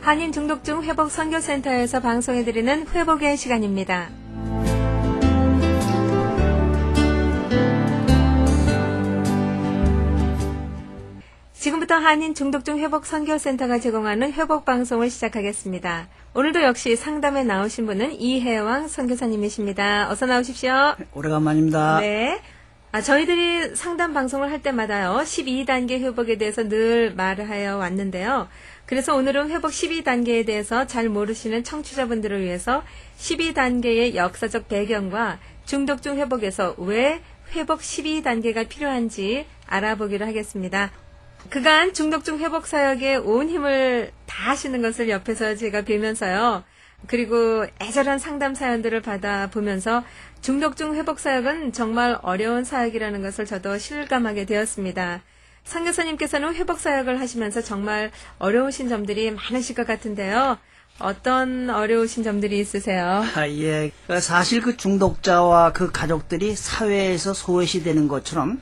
한인 중독중 회복 선교센터에서 방송해드리는 회복의 시간입니다. 지금부터 한인 중독중 회복 선교센터가 제공하는 회복 방송을 시작하겠습니다. 오늘도 역시 상담에 나오신 분은 이혜왕 선교사님이십니다. 어서 나오십시오. 오래간만입니다. 네. 저희들이 상담 방송을 할 때마다요, 12단계 회복에 대해서 늘 말을 하여 왔는데요. 그래서 오늘은 회복 12단계에 대해서 잘 모르시는 청취자분들을 위해서 12단계의 역사적 배경과 중독중 회복에서 왜 회복 12단계가 필요한지 알아보기로 하겠습니다. 그간 중독중 회복 사역에 온 힘을 다하시는 것을 옆에서 제가 뵈면서요. 그리고 애절한 상담 사연들을 받아보면서 중독중 회복 사역은 정말 어려운 사역이라는 것을 저도 실감하게 되었습니다. 선교사님께서는 회복 사역을 하시면서 정말 어려우신 점들이 많으실 것 같은데요. 어떤 어려우신 점들이 있으세요? 예. 사실 그 중독자와 그 가족들이 사회에서 소외시되는 것처럼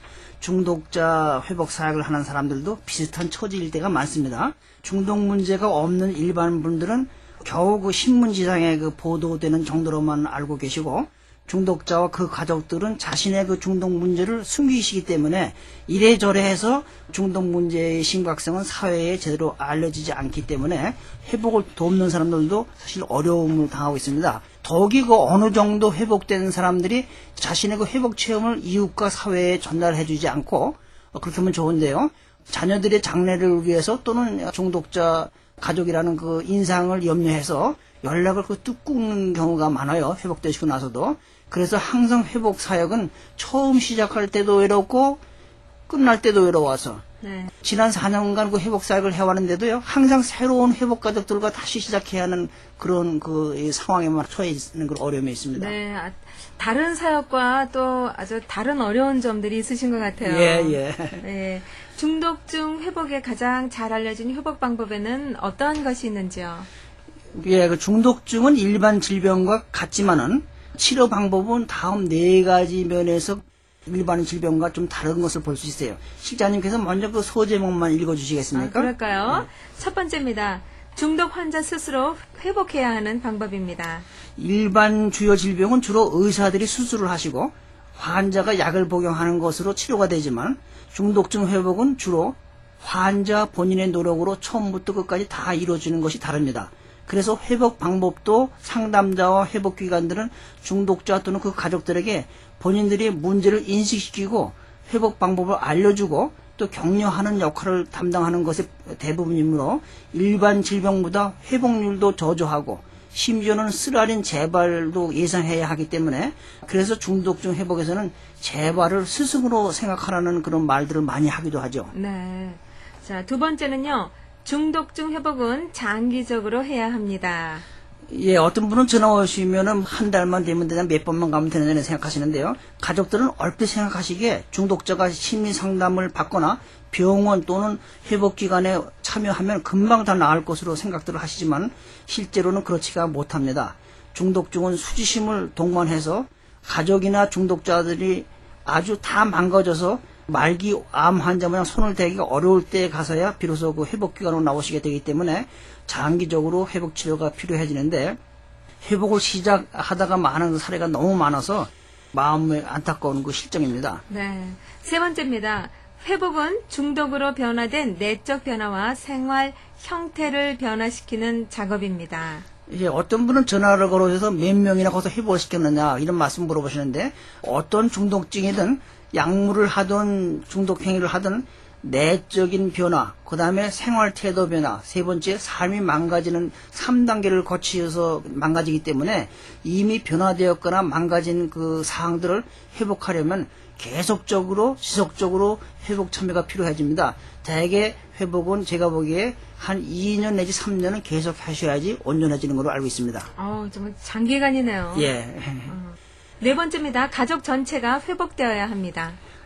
중독자 회복 사역을 하는 사람들도 비슷한 처지일 때가 많습니다. 중독 문제가 없는 일반 분들은 겨우 그 신문지상에 그 보도되는 정도로만 알고 계시고, 중독자와 그 가족들은 자신의 그 중독 문제를 숨기시기 때문에 이래저래 해서 중독 문제의 심각성은 사회에 제대로 알려지지 않기 때문에 회복을 돕는 사람들도 사실 어려움을 당하고 있습니다. 더욱이 그 어느 정도 회복된 사람들이 자신의 그 회복 체험을 이웃과 사회에 전달해주지 않고, 그렇게 하면 좋은데요. 자녀들의 장래를 위해서 또는 중독자 가족이라는 그 인상을 염려해서 연락을 그 뚝 끊는 경우가 많아요. 회복되시고 나서도. 그래서 항상 회복 사역은 처음 시작할 때도 외롭고 끝날 때도 외로워서 지난 4년간 그 회복 사역을 해왔는데도요, 항상 새로운 회복 가족들과 다시 시작해야 하는 그런 그 상황에만 처해 있는 그런 어려움이 있습니다. 네, 다른 사역과 또 아주 다른 어려운 점들이 있으신 것 같아요. 예. 네, 중독중 회복에 가장 잘 알려진 회복 방법에는 어떤 것이 있는지요? 예, 그 중독증은 일반 질병과 같지만은 치료 방법은 다음 4가지 면에서 일반 질병과 좀 다른 것을 볼 수 있어요. 실장님께서 먼저 그 소제목만 읽어주시겠습니까? 그럴까요? 네. 첫 번째입니다. 중독 환자 스스로 회복해야 하는 방법입니다. 일반 주요 질병은 주로 의사들이 수술을 하시고 환자가 약을 복용하는 것으로 치료가 되지만, 중독증 회복은 주로 환자 본인의 노력으로 처음부터 끝까지 다 이루어지는 것이 다릅니다. 그래서 회복 방법도 상담자와 회복기관들은 중독자 또는 그 가족들에게 본인들이 문제를 인식시키고 회복 방법을 알려주고 또 격려하는 역할을 담당하는 것이 대부분이므로 일반 질병보다 회복률도 저조하고 심지어는 쓰라린 재발도 예상해야 하기 때문에, 그래서 중독증 회복에서는 재발을 스승으로 생각하라는 그런 말들을 많이 하기도 하죠. 네. 자, 두 번째는요. 중독증 회복은 장기적으로 해야 합니다. 예, 어떤 분은 전화 오시면은 한 달만 되면 되나 몇 번만 가면 되는 생각하시는데요. 가족들은 얼핏 생각하시기에 중독자가 심리 상담을 받거나 병원 또는 회복기관에 참여하면 금방 다 나을 것으로 생각들을 하시지만 실제로는 그렇지가 못합니다. 중독증은 수치심을 동반해서 가족이나 중독자들이 아주 다 망가져서 말기 암 환자 모양 손을 대기가 어려울 때 가서야 비로소 그 회복기관으로 나오시게 되기 때문에 장기적으로 회복치료가 필요해지는데, 회복을 시작하다가 많은 사례가 너무 많아서 마음에 안타까운 그 실정입니다. 네. 세 번째입니다. 회복은 중독으로 변화된 내적 변화와 생활 형태를 변화시키는 작업입니다. 이제 어떤 분은 전화를 걸어서 몇 명이나 거기서 회복을 시켰느냐 이런 말씀 물어보시는데, 어떤 중독증이든 약물을 하든 중독 행위를 하든 내적인 변화, 그 다음에 생활 태도 변화, 세 번째 삶이 망가지는 3단계를 거치어서 망가지기 때문에 이미 변화되었거나 망가진 그 사항들을 회복하려면 계속적으로 지속적으로 회복 참여가 필요해집니다. 대개 회복은 제가 보기에 한 2년 내지 3년은 계속 하셔야지 온전해지는 걸로 알고 있습니다. 정말 장기간이네요. 예. 네 번째입니다. 가족 전체가 회복되어야 합니다.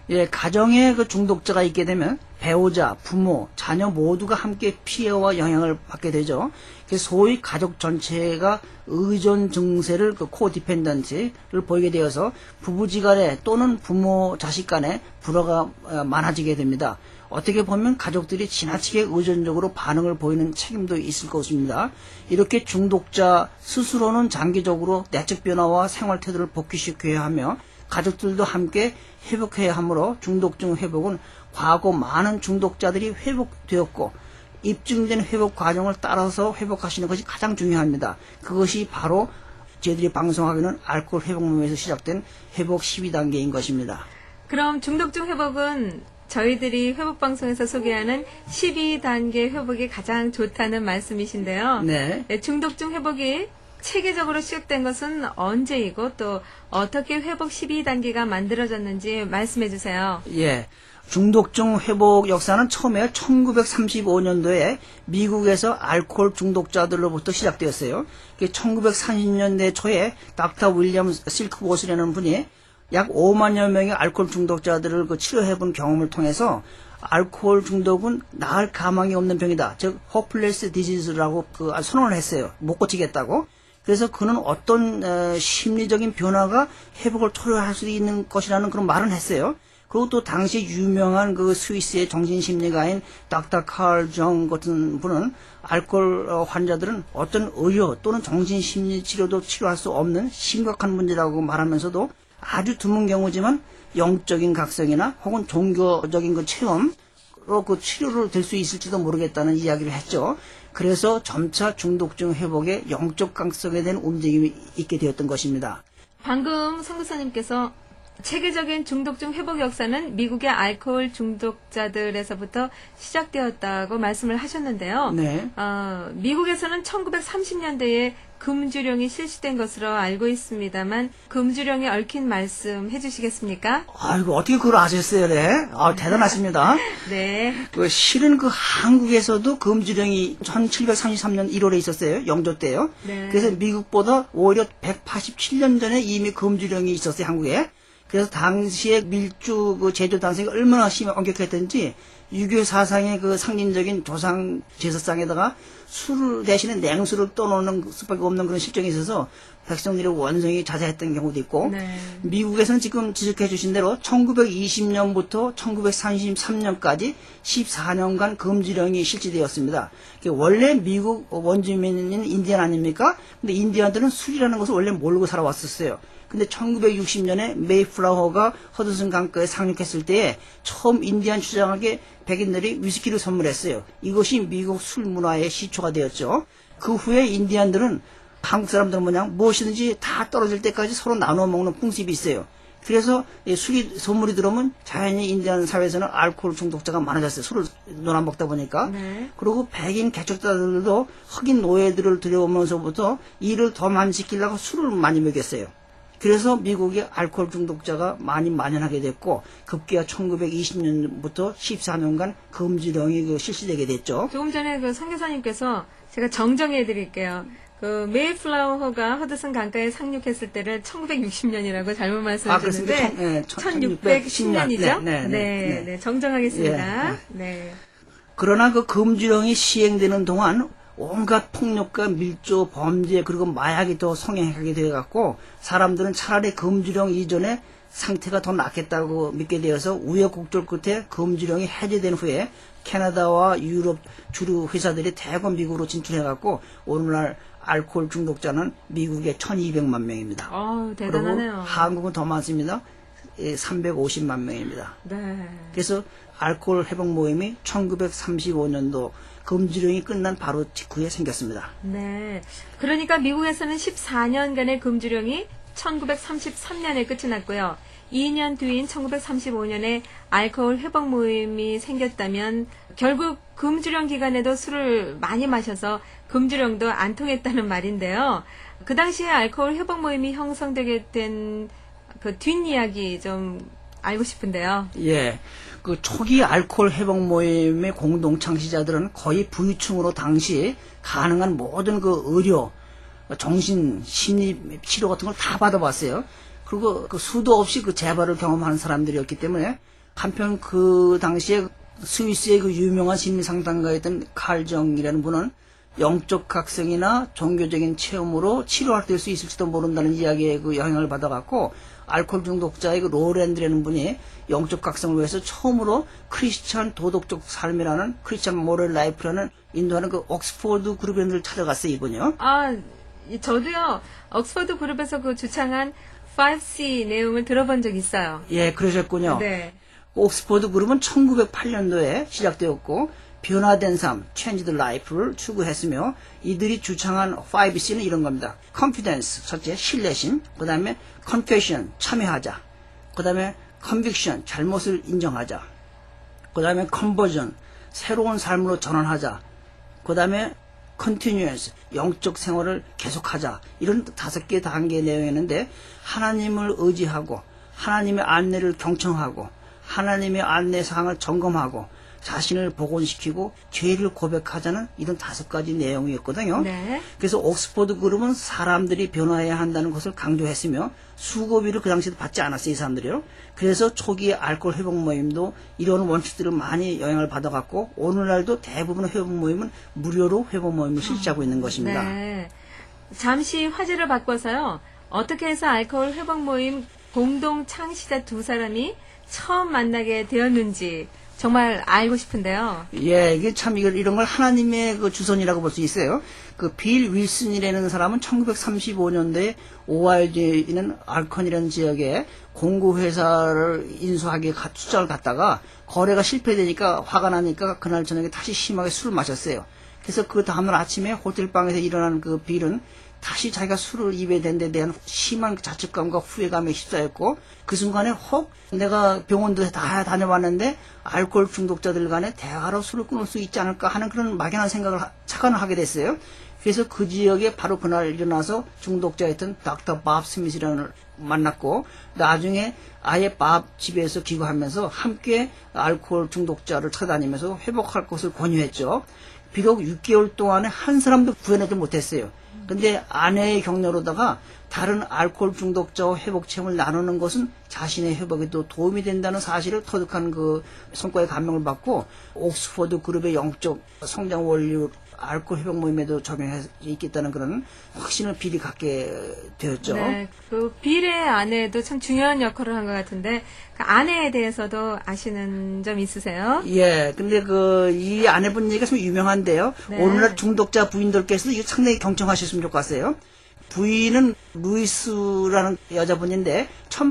예, 가정에 그 중독자가 있게 되면 배우자, 부모, 자녀 모두가 함께 피해와 영향을 받게 되죠. 그래서 소위 가족 전체가 의존 증세를 그 코디펜던트를 보이게 되어서 부부지간에 또는 부모 자식 간에 불화가 많아지게 됩니다. 어떻게 보면 가족들이 지나치게 의존적으로 반응을 보이는 책임도 있을 것입니다. 이렇게 중독자 스스로는 장기적으로 내적 변화와 생활 태도를 복귀시켜야 하며 가족들도 함께 회복해야 하므로 중독증 회복은 과거 많은 중독자들이 회복되었고 입증된 회복 과정을 따라서 회복하시는 것이 가장 중요합니다. 그것이 바로 저희들이 방송하기는 알코올 회복 모임에서 시작된 회복 12단계인 것입니다. 그럼 중독증 회복은 저희들이 회복방송에서 소개하는 12단계 회복이 가장 좋다는 말씀이신데요. 네. 중독증 회복이 체계적으로 시작된 것은 언제이고 또 어떻게 회복 12단계가 만들어졌는지 말씀해 주세요. 예. 중독증 회복 역사는 처음에 1935년도에 미국에서 알코올 중독자들로부터 시작되었어요. 1930년대 초에 닥터 윌리엄 실크보스라는 분이 약 5만여 명의 알코올 중독자들을 치료해본 경험을 통해서 알코올 중독은 나을 가망이 없는 병이다. 즉, hopeless disease라고 선언을 했어요. 못 고치겠다고. 그래서 그는 어떤 심리적인 변화가 회복을 초래할 수 있는 것이라는 그런 말을 했어요. 그리고 또 당시 유명한 스위스의 정신심리가인 닥터 칼 정 같은 분은 알코올 환자들은 어떤 의료 또는 정신심리치료도 치료할 수 없는 심각한 문제라고 말하면서도 아주 드문 경우지만 영적인 각성이나 혹은 종교적인 체험으로 치료로 될 수 있을지도 모르겠다는 이야기를 했죠. 그래서 점차 중독증 회복에 영적 각성에 대한 움직임이 있게 되었던 것입니다. 방금 선교사님께서 체계적인 중독증 회복 역사는 미국의 알코올 중독자들에서부터 시작되었다고 말씀을 하셨는데요. 네. 미국에서는 1930년대에 금주령이 실시된 것으로 알고 있습니다만 금주령에 얽힌 말씀 해주시겠습니까? 아이고 어떻게 그걸 아셨어요, 네? 대단하십니다. 네. 실은 한국에서도 금주령이 1733년 1월에 있었어요. 영조 때요. 네. 그래서 미국보다 오히려 187년 전에 이미 금주령이 있었어요, 한국에. 그래서 당시에 밀주 제조 단속이 얼마나 엄격했던지 유교 사상의 상징적인 조상 제사상에다가 술 대신에 냉수를 떠놓는 수밖에 없는 그런 실정이 있어서 백성들의 원성이 자자했던 경우도 있고 네. 미국에서는 지금 지적해 주신 대로 1920년부터 1933년까지 14년간 금지령이 실시되었습니다. 원래 미국 원주민인 인디안 아닙니까? 근데 인디안들은 술이라는 것을 원래 모르고 살아왔었어요. 근데 1960년에 메이플라워가 허드슨 강가에 상륙했을 때에 처음 인디안 주장하게 백인들이 위스키를 선물했어요. 이것이 미국 술 문화의 시초가 되었죠. 그 후에 인디안들은 한국 사람들 모양 무엇이든지 다 떨어질 때까지 서로 나눠 먹는 풍습이 있어요. 그래서 술이 선물이 들어오면 자연히 인디안 사회에서는 알코올 중독자가 많아졌어요. 술을 놀아 먹다 보니까. 네. 그리고 백인 개척자들도 흑인 노예들을 들여오면서부터 일을 더 많이 시키려고 술을 많이 먹였어요. 그래서 미국의 알코올 중독자가 많이 만연하게 됐고 급기야 1920년부터 14년간 금지령이 실시되게 됐죠. 조금 전에 선교사님께서 제가 정정해 드릴게요. 메이플라워가 허드슨 강가에 상륙했을 때를 1960년이라고 잘못 말씀하셨는데 1610년이죠? 네, 정정하겠습니다. 네. 그러나 금지령이 시행되는 동안 온갖 폭력과 밀조, 범죄, 그리고 마약이 더 성행하게 되어갖고 사람들은 차라리 금지령 이전에 상태가 더 낫겠다고 믿게 되어서 우여곡절 끝에 금지령이 해제된 후에 캐나다와 유럽 주류 회사들이 대거 미국으로 진출해갖고 오늘날 알코올 중독자는 미국의 1200만 명입니다. 대단하네요. 그리고 한국은 더 많습니다. 350만 명입니다. 네. 그래서 알코올 회복 모임이 1935년도 금지령이 끝난 바로 직후에 생겼습니다. 네. 그러니까 미국에서는 14년간의 금주령이 1933년에 끝이 났고요. 2년 뒤인 1935년에 알코올 회복 모임이 생겼다면 결국 금주령 기간에도 술을 많이 마셔서 금주령도 안 통했다는 말인데요. 그 당시에 알코올 회복 모임이 형성되게 된 뒷이야기 좀 알고 싶은데요. 예. 초기 알코올 회복 모임의 공동 창시자들은 거의 부유층으로 당시 가능한 모든 의료, 정신, 심리 치료 같은 걸 다 받아봤어요. 그리고 수도 없이 재발을 경험하는 사람들이었기 때문에 한편 그 당시에 스위스의 그 유명한 심리상담가였던 칼정이라는 분은 영적 각성이나 종교적인 체험으로 치료할 수 있을지도 모른다는 이야기에 그 영향을 받아갖고 알코올 중독자의 그 로랜드라는 분이 영적 각성을 위해서 처음으로 크리스천 도덕적 삶이라는 크리스천 모럴 라이프라는 인도하는 그 옥스포드 그룹을 찾아갔어요, 이분이요. 아, 저도요, 옥스퍼드 그룹에서 그 주창한 5C 내용을 들어본 적 있어요. 예, 그러셨군요. 네. 옥스포드 그룹은 1908년도에 시작되었고 변화된 삶, changed life를 추구했으며 이들이 주창한 5C는 이런 겁니다. confidence, 첫째, 신뢰심, 그 다음에 confession, 참여하자, 그 다음에 conviction, 잘못을 인정하자, 그 다음에 conversion, 새로운 삶으로 전환하자, 그 다음에 continuance, 영적 생활을 계속하자. 이런 5개 단계 내용이었는데 하나님을 의지하고 하나님의 안내를 경청하고 하나님의 안내 사항을 점검하고 자신을 복원시키고 죄를 고백하자는 이런 5가지 내용이었거든요. 네. 그래서 옥스포드 그룹은 사람들이 변화해야 한다는 것을 강조했으며 수고비를 그 당시에도 받지 않았어요, 이 사람들이요. 그래서 초기의 알코올 회복 모임도 이런 원칙들을 많이 영향을 받아갖고 오늘날도 대부분의 회복 모임은 무료로 회복 모임을 실시하고 있는 것입니다. 네. 잠시 화제를 바꿔서요. 어떻게 해서 알코올 회복 모임 공동 창시자 두 사람이 처음 만나게 되었는지 정말 알고 싶은데요. 예, 이게 참 이런 걸 하나님의 그 주선이라고 볼 수 있어요. 그 빌 윌슨이라는 사람은 1935년도에 오하이오주에 있는 알컨이라는 지역에 공구회사를 인수하기에 출장을 갔다가 거래가 실패되니까 화가 나니까 그날 저녁에 다시 심하게 술을 마셨어요. 그래서 그 다음날 아침에 호텔방에서 일어난 그 빌은 다시 자기가 술을 입에 댄 데 대한 심한 자책감과 후회감에 휩싸였고 그 순간에 혹 내가 병원도 다 다녀봤는데 알코올 중독자들 간에 대화로 술을 끊을 수 있지 않을까 하는 그런 막연한 생각을 착안을 하게 됐어요. 그래서 그 지역에 바로 그날 일어나서 중독자였던 닥터 밥 스미스라는 걸 만났고 나중에 아예 밥 집에서 기거하면서 함께 알코올 중독자를 찾아다니면서 회복할 것을 권유했죠. 비록 6개월 동안에 한 사람도 구해내지 못했어요. 근데 아내의 격려로다가 다른 알코올 중독자와 회복 체험을 나누는 것은 자신의 회복에도 도움이 된다는 사실을 터득한 그 성과에 감명을 받고 옥스퍼드 그룹의 영적 성장 원리 알코올 회복 모임에도 적용해 있겠다는 그런 확신을 빌이 갖게 되었죠. 네, 그 빌의 아내도 참 중요한 역할을 한 것 같은데 그 아내에 대해서도 아시는 점 있으세요? 예, 근데 이 아내분 얘기가 좀 유명한데요. 네. 오늘날 중독자 부인들께서도 이거 상당히 경청하셨으면 좋겠어요. 부인은 루이스라는 여자분인데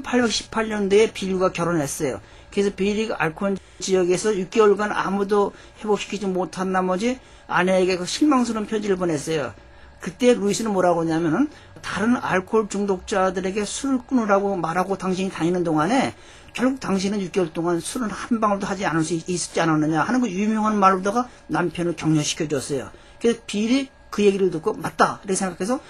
1818년도에 빌과 결혼했어요. 그래서 빌이 알코올 지역에서 6개월간 아무도 회복시키지 못한 나머지 아내에게 그 실망스러운 편지를 보냈어요. 그때 루이스는 뭐라고 하냐면은 다른 알코올 중독자들에게 술을 끊으라고 말하고 당신이 다니는 동안에 결국 당신은 6개월 동안 술은 한 방울도 하지 않을 수 있었지 않았느냐 하는 그 유명한 말로다가 남편을 격려시켜줬어요. 그래서 빌이 그 얘기를 듣고 맞다 이렇게 생각해서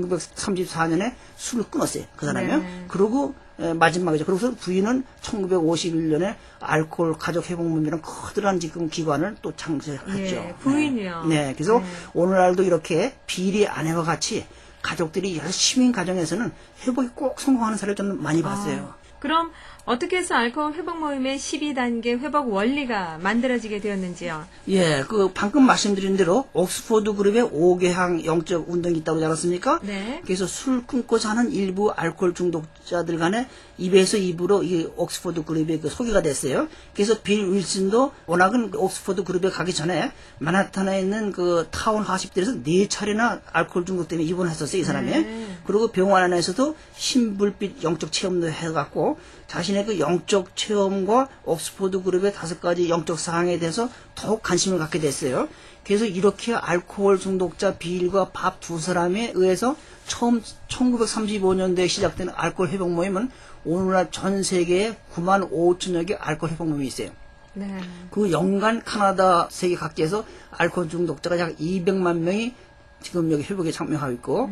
1934년에 술을 끊었어요. 그 사람이요. 네. 그러고 마지막이죠. 그래서 부인은 1951년에 알코올 가족 회복 모임이라는 커다란 지금 기관을 또 창설했죠. 예, 부인이요. 네. 그래서 네. 오늘날도 이렇게 빌이 아내와 같이 가족들이 열심히 가정에서는 회복이 꼭 성공하는 사례를 저는 많이 봤어요. 그럼 어떻게 해서 알코올 회복 모임의 12단계 회복 원리가 만들어지게 되었는지요? 예, 방금 말씀드린 대로 옥스포드 그룹의 5개항 영적 운동이 있다고 하지 않았습니까? 네. 그래서 술 끊고자 하는 일부 알코올 중독자들 간에 입에서 입으로 이 옥스포드 그룹에 소개가 됐어요. 그래서 빌 윌슨도 워낙은 옥스포드 그룹에 가기 전에 만하탄에 있는 그 타운 하십들에서 4차례나 알코올 중독 때문에 입원했었어요, 이 사람이. 네. 그리고 병원 안에서도 신불빛 영적 체험도 해갖고 자신의 그 영적 체험과 옥스포드 그룹의 5가지 영적 사항에 대해서 더욱 관심을 갖게 됐어요. 그래서 이렇게 알코올 중독자 빌과 밥 두 사람에 의해서 처음 1935년도에 시작된 알코올 회복 모임은 오늘날 전 세계에 9만 5천여 개 알코올 회복 모임이 있어요. 네. 그 연간 카나다 세계 각지에서 알코올 중독자가 약 200만 명이 지금 여기 회복에 참여하고 있고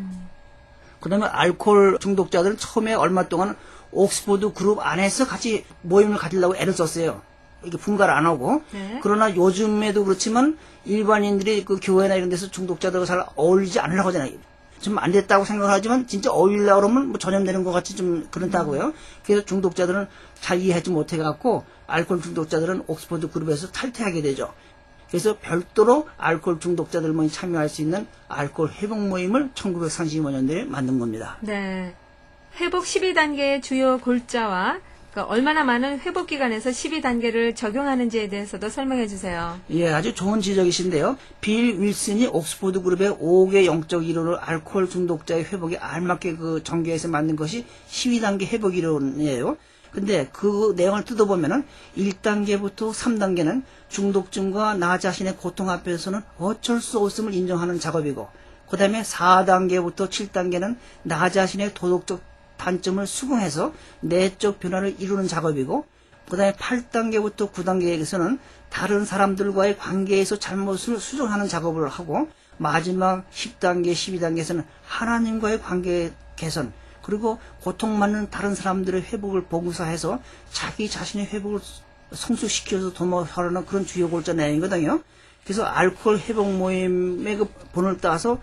그 다음에 알코올 중독자들은 처음에 얼마 동안 옥스포드 그룹 안에서 같이 모임을 가지려고 애를 썼어요. 이게 분가를 안 하고. 네. 그러나 요즘에도 그렇지만 일반인들이 그 교회나 이런 데서 중독자들과 잘 어울리지 않으려고 하잖아요. 좀 안 됐다고 생각하지만 진짜 어울리려고 그러면 뭐 전염되는 것 같이 좀 그렇다고요. 그래서 중독자들은 잘 이해하지 못해갖고 알코올 중독자들은 옥스퍼드 그룹에서 탈퇴하게 되죠. 그래서 별도로 알코올 중독자들만 참여할 수 있는 알코올 회복 모임을 1935년도에 만든 겁니다. 네. 회복 12단계의 주요 골자와 그러니까 얼마나 많은 회복 기간에서 12단계를 적용하는지에 대해서도 설명해 주세요. 예, 아주 좋은 지적이신데요. 빌 윌슨이 옥스퍼드 그룹의 5개 영적 이론을 알코올 중독자의 회복에 알맞게 그 전개해서 만든 것이 12단계 회복 이론이에요. 근데 그 내용을 뜯어보면은 1단계부터 3단계는 중독증과 나 자신의 고통 앞에서는 어쩔 수 없음을 인정하는 작업이고, 그 다음에 4단계부터 7단계는 나 자신의 도덕적 단점을 수긍해서 내적 변화를 이루는 작업이고, 그 다음에 8단계부터 9단계에서는 다른 사람들과의 관계에서 잘못을 수정하는 작업을 하고, 마지막 10단계, 12단계에서는 하나님과의 관계 개선, 그리고 고통받는 다른 사람들의 회복을 봉사해서 자기 자신의 회복을 성숙시켜서 도모하려는 그런 주요 골자 내용이거든요. 그래서 알코올 회복 모임의 그 본을 따서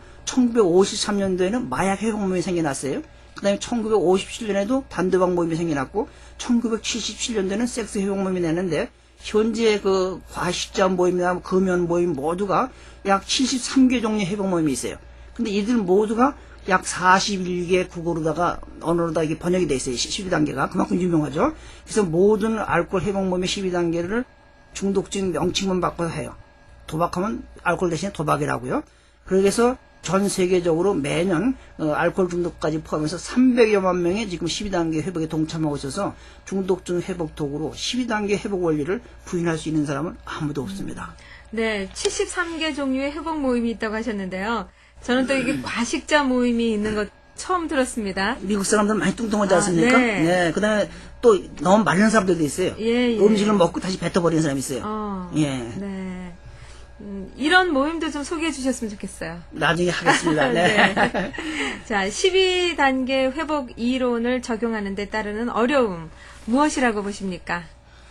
1953년도에는 마약 회복 모임이 생겨났어요. 그 다음에 1957년에도 단도박 모임이 생겨났고, 1977년도에는 섹스 회복 모임이 내는데, 현재 그 과식자 모임이나 금연 모임 모두가 약 73개 종류의 회복 모임이 있어요. 근데 이들 모두가 약 41개 국어로다가 언어로다 이게 번역이 돼 있어요. 12단계가 그만큼 유명하죠. 그래서 모든 알코올 회복 모임의 12단계를 중독증 명칭만 바꿔서 해요. 도박하면 알코올 대신에 도박이라고요. 그래서 전 세계적으로 매년 알코올 중독까지 포함해서 300여만 명이 지금 12단계 회복에 동참하고 있어서 중독증 회복 도구로 12단계 회복 원리를 부인할 수 있는 사람은 아무도 없습니다. 네, 73개 종류의 회복 모임이 있다고 하셨는데요. 저는 또 이게 과식자 모임이 있는 것 처음 들었습니다. 미국 사람들 많이 뚱뚱하지 않습니까? 네. 네. 그 다음에 또 너무 마른 사람들도 있어요. 예, 예. 음식을 먹고 다시 뱉어버리는 사람이 있어요. 예. 네. 이런 모임도 좀 소개해 주셨으면 좋겠어요. 나중에 하겠습니다. 네. 네. 자, 12단계 회복 이론을 적용하는 데 따르는 어려움, 무엇이라고 보십니까?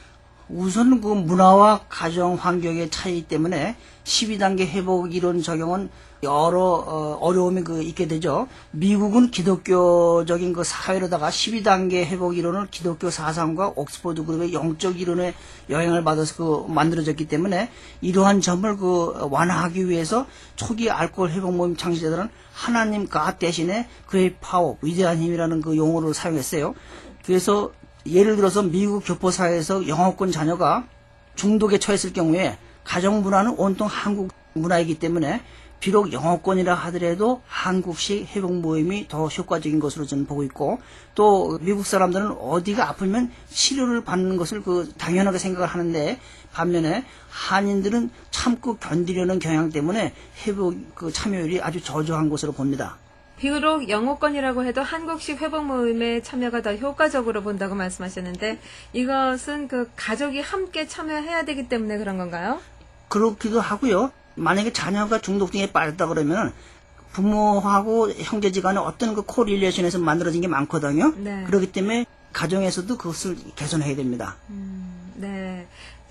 우선 그 문화와 가정 환경의 차이 때문에 12단계 회복 이론 적용은 여러 어려움이 있게 되죠. 미국은 기독교적인 그 사회로다가 12단계 회복 이론을 기독교 사상과 옥스퍼드 그룹의 영적 이론에 영향을 받아서 만들어졌기 때문에 이러한 점을 완화하기 위해서 초기 알코올 회복 모임 창시자들은 하나님 갓 대신에 그의 파워, 위대한 힘이라는 그 용어를 사용했어요. 그래서 예를 들어서 미국 교포사회에서 영어권 자녀가 중독에 처했을 경우에 가정 문화는 온통 한국 문화이기 때문에 비록 영어권이라 하더라도 한국식 회복 모임이 더 효과적인 것으로 저는 보고 있고, 또 미국 사람들은 어디가 아프면 치료를 받는 것을 당연하게 생각을 하는데, 반면에 한인들은 참고 견디려는 경향 때문에 회복 참여율이 아주 저조한 것으로 봅니다. 비록 영어권이라고 해도 한국식 회복 모임에 참여가 더 효과적으로 본다고 말씀하셨는데, 이것은 가족이 함께 참여해야 되기 때문에 그런 건가요? 그렇기도 하고요. 만약에 자녀가 중독증에 빠졌다 그러면 부모하고 형제지간에 어떤 코릴레이션에서 만들어진 게 많거든요. 네. 그렇기 때문에 가정에서도 그것을 개선해야 됩니다. 네.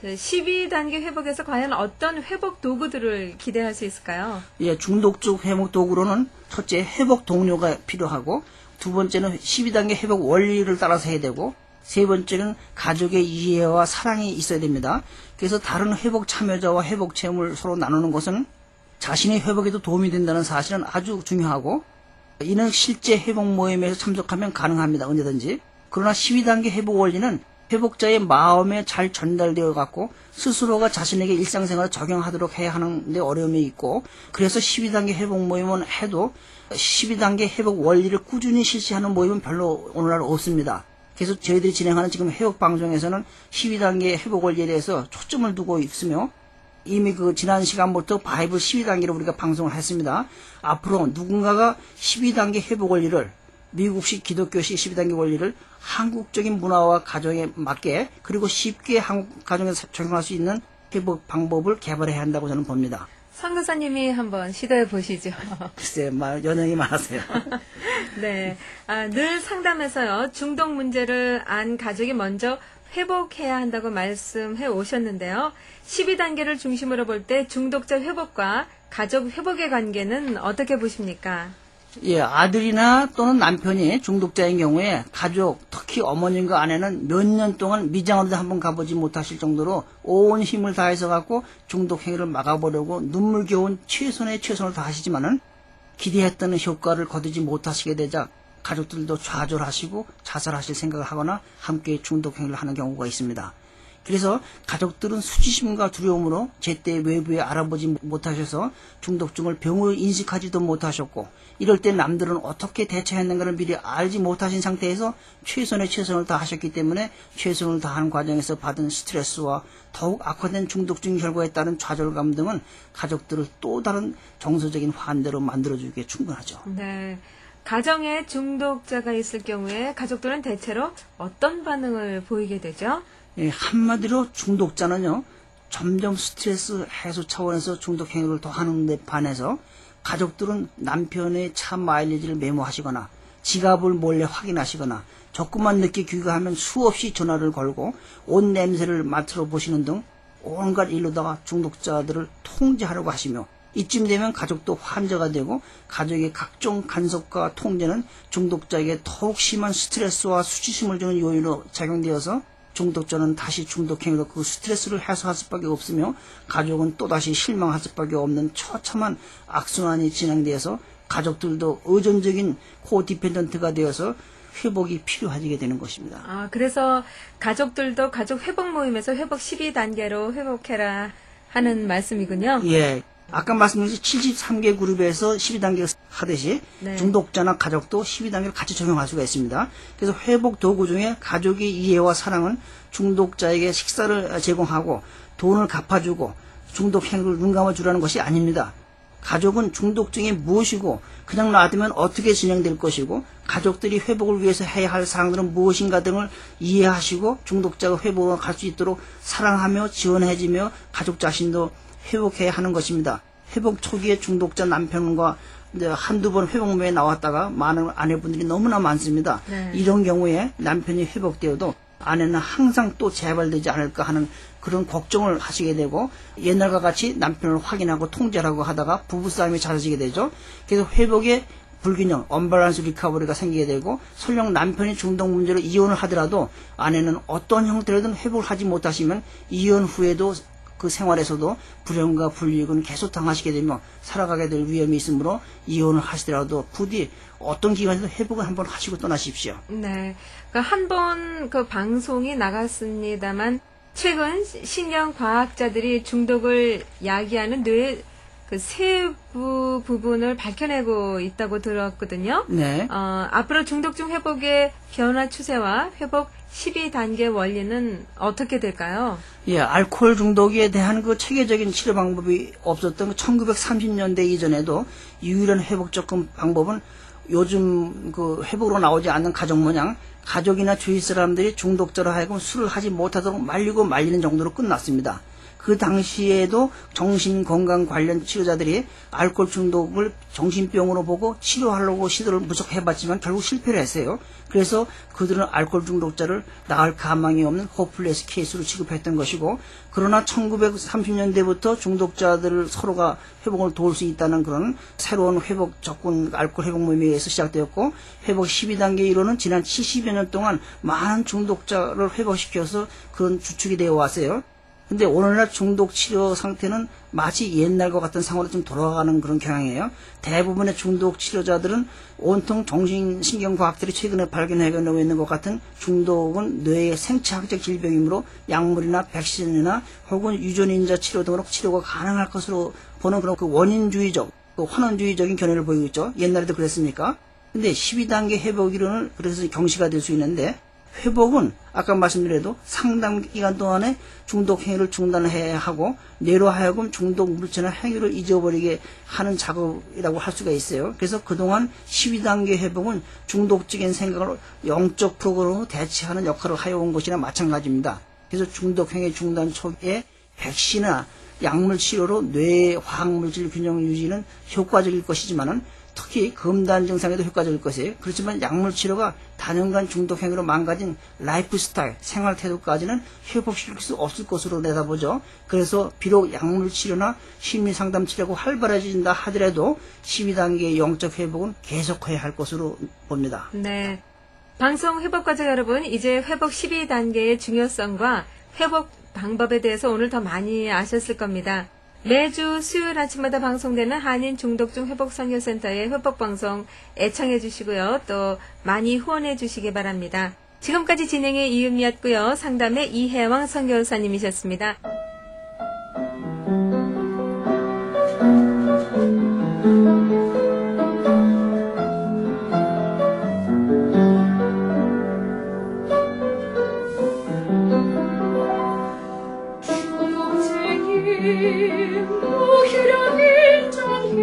12단계 회복에서 과연 어떤 회복 도구들을 기대할 수 있을까요? 예, 중독적 회복 도구로는 첫째 회복 동료가 필요하고, 두 번째는 12단계 회복 원리를 따라서 해야 되고, 세 번째는 가족의 이해와 사랑이 있어야 됩니다. 그래서 다른 회복 참여자와 회복 체험을 서로 나누는 것은 자신의 회복에도 도움이 된다는 사실은 아주 중요하고, 이는 실제 회복 모임에서 참석하면 가능합니다. 언제든지. 그러나 12단계 회복 원리는 회복자의 마음에 잘 전달되어 갖고 스스로가 자신에게 일상생활을 적용하도록 해야 하는데 어려움이 있고, 그래서 12단계 회복 모임은 해도 12단계 회복 원리를 꾸준히 실시하는 모임은 별로 오늘날 없습니다. 그래서 저희들이 진행하는 지금 회복 방송에서는 12단계 회복 원리에 대해서 초점을 두고 있으며, 이미 지난 시간부터 바이블 12단계로 우리가 방송을 했습니다. 앞으로 누군가가 12단계 회복 원리를, 미국식 기독교식 12단계 원리를 한국적인 문화와 가정에 맞게, 그리고 쉽게 한국 가정에서 적용할 수 있는 회복 방법을 개발해야 한다고 저는 봅니다. 선교사님이 한번 시도해 보시죠. 글쎄, 연연이 많으세요. 네. 늘 상담에서요, 중독 문제를 안 가족이 먼저 회복해야 한다고 말씀해 오셨는데요. 12단계를 중심으로 볼 때 중독자 회복과 가족 회복의 관계는 어떻게 보십니까? 예, 아들이나 또는 남편이 중독자인 경우에 가족, 특히 어머님과 아내는 몇 년 동안 미장으로도 한번 가보지 못하실 정도로 온 힘을 다해서 갖고 중독 행위를 막아보려고 눈물겨운 최선의 최선을 다하시지만은 기대했던 효과를 거두지 못하시게 되자 가족들도 좌절하시고 자살하실 생각을 하거나 함께 중독 행위를 하는 경우가 있습니다. 그래서 가족들은 수치심과 두려움으로 제때 외부에 알아보지 못하셔서 중독증을 병으로 인식하지도 못하셨고, 이럴 때 남들은 어떻게 대처했는가를 미리 알지 못하신 상태에서 최선의 최선을 다하셨기 때문에 최선을 다하는 과정에서 받은 스트레스와 더욱 악화된 중독증 결과에 따른 좌절감 등은 가족들을 또 다른 정서적인 환대로 만들어주기에 충분하죠. 네. 가정에 중독자가 있을 경우에 가족들은 대체로 어떤 반응을 보이게 되죠? 예, 한마디로 중독자는요, 점점 스트레스 해소 차원에서 중독 행위를 더 하는 데 반해서 가족들은 남편의 차 마일리지를 메모하시거나 지갑을 몰래 확인하시거나 조금만 늦게 귀가하면 수없이 전화를 걸고 옷 냄새를 맡으러 보시는 등 온갖 일로다가 중독자들을 통제하려고 하시며, 이쯤 되면 가족도 환자가 되고 가족의 각종 간섭과 통제는 중독자에게 더욱 심한 스트레스와 수치심을 주는 요인으로 작용되어서 중독자는 다시 중독행위로 그 스트레스를 해소할 수밖에 없으며 가족은 또다시 실망할 수밖에 없는 처참한 악순환이 진행되어서 가족들도 의존적인 코디펜던트가 되어서 회복이 필요해지게 되는 것입니다. 아, 그래서 가족들도 가족 회복 모임에서 회복 12단계로 회복해라 하는 말씀이군요. 예. 아까 말씀드린 73개 그룹에서 12단계 하듯이 네. 중독자나 가족도 12단계를 같이 적용할 수가 있습니다. 그래서 회복 도구 중에 가족의 이해와 사랑은 중독자에게 식사를 제공하고 돈을 갚아주고 중독 행위를 눈 감아주라는 것이 아닙니다. 가족은 중독증이 무엇이고 그냥 놔두면 어떻게 진행될 것이고 가족들이 회복을 위해서 해야 할 사항들은 무엇인가 등을 이해하시고 중독자가 회복을 갈 수 있도록 사랑하며 지원해주며 가족 자신도 회복해야 하는 것입니다. 회복 초기에 중독자 남편과 한두 번 회복 모임에 나왔다가 많은 아내분들이 너무나 많습니다. 네. 이런 경우에 남편이 회복되어도 아내는 항상 또 재발되지 않을까 하는 그런 걱정을 하시게 되고 옛날과 같이 남편을 확인하고 통제하고 하다가 부부싸움이 잦아지게 되죠. 그래서 회복에 불균형, 언밸런스 리커버리가 생기게 되고 설령 남편이 중독 문제로 이혼을 하더라도 아내는 어떤 형태로든 회복을 하지 못하시면 이혼 후에도 그 생활에서도 불행과 불이익은 계속 당하시게 되며 살아가게 될 위험이 있으므로 이혼을 하시더라도 부디 어떤 기간에도 회복을 한번 하시고 떠나십시오. 네. 한 번 그 방송이 나갔습니다만 최근 신경과학자들이 중독을 야기하는 뇌의 그 세부 부분을 밝혀내고 있다고 들었거든요. 네. 앞으로 중독증 회복의 변화 추세와 회복 12단계 원리는 어떻게 될까요? 예, 알코올 중독에 대한 그 체계적인 치료 방법이 없었던 1930년대 이전에도 유일한 회복 접근 방법은 요즘 그 회복으로 나오지 않는 가족 모양 가족이나 주위 사람들이 중독자로 하여금 술을 하지 못하도록 말리고 말리는 정도로 끝났습니다. 그 당시에도 정신건강 관련 치료자들이 알코올 중독을 정신병으로 보고 치료하려고 시도를 무척 해봤지만 결국 실패를 했어요. 그래서 그들은 알코올 중독자를 나을 가망이 없는 호플레스 케이스로 취급했던 것이고, 그러나 1930년대부터 중독자들을 서로가 회복을 도울 수 있다는 그런 새로운 회복 접근 알코올 회복 모임에 의해서 시작되었고, 회복 12단계 이론은 지난 70여 년 동안 많은 중독자를 회복시켜서 그런 주축이 되어 왔어요. 근데 오늘날 중독 치료 상태는 마치 옛날과 같은 상황으로 좀 돌아가는 그런 경향이에요. 대부분의 중독 치료자들은 온통 정신신경과학들이 최근에 발견해내고 있는 것 같은 중독은 뇌의 생체학적 질병이므로 약물이나 백신이나 혹은 유전인자 치료 등으로 치료가 가능할 것으로 보는 그런 그 원인주의적, 그 환원주의적인 견해를 보이고 있죠. 옛날에도 그랬습니까? 근데 12단계 회복 이론은 그래서 경시가 될 수 있는데, 회복은 아까 말씀드려도 상당 기간 동안에 중독 행위를 중단해야 하고 뇌로 하여금 중독 물질이나 행위를 잊어버리게 하는 작업이라고 할 수가 있어요. 그래서 그동안 12단계 회복은 중독적인 생각을 영적 프로그램으로 대체하는 역할을 하여온 것이나 마찬가지입니다. 그래서 중독 행위 중단 초기에 백신이나 약물 치료로 뇌의 화학물질 균형 유지는 효과적일 것이지만은 특히 금단 증상에도 효과적일 것이에요. 그렇지만 약물 치료가 단연간 중독 행위로 망가진 라이프 스타일, 생활 태도까지는 회복시킬 수 없을 것으로 내다보죠. 그래서 비록 약물 치료나 심리 상담 치료가 활발해진다 하더라도 12단계의 영적 회복은 계속해야 할 것으로 봅니다. 네. 방송 회복가족 여러분, 이제 회복 12단계의 중요성과 회복 방법에 대해서 오늘 더 많이 아셨을 겁니다. 매주 수요일 아침마다 방송되는 한인 중독중 회복선교센터의 회복방송 애청해 주시고요. 또 많이 후원해 주시기 바랍니다. 지금까지 진행의 이은미였고요. 상담의 이혜왕 선교사님이셨습니다. 무기력 인정히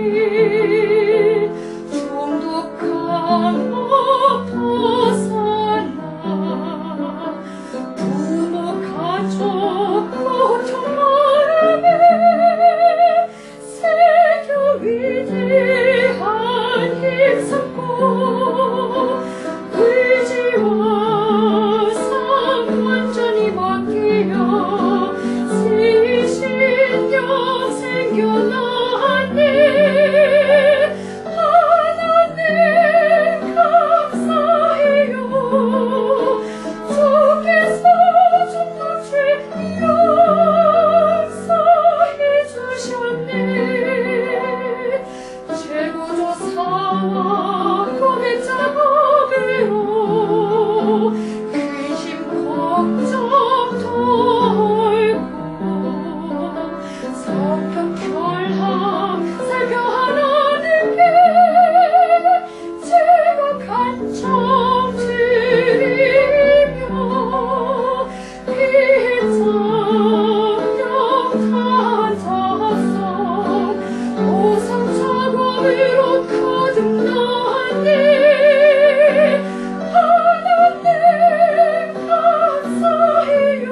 중독한 못 벗어나 부모 가족 고통 바람에 새겨 위대한 힘 삼고 의지와 삶 완전히 맡기며 신령 생겨나니 하나님 감사해요. 주께서 중독죄 용서해 주셨네. 재고조사와 고백 작업으로 근심 걱정 덜고 성격 결함 살펴 하나는 게 제가 간청 드리며 빗장령 탄자성 보상 작업으로 거듭나니 하나님 감사해요.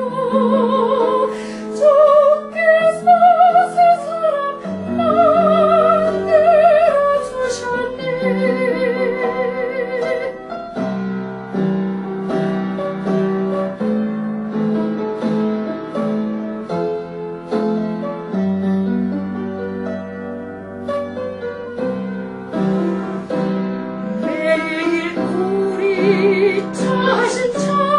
주께서 새 사람 만들어 주셨네. 매일 우리 자신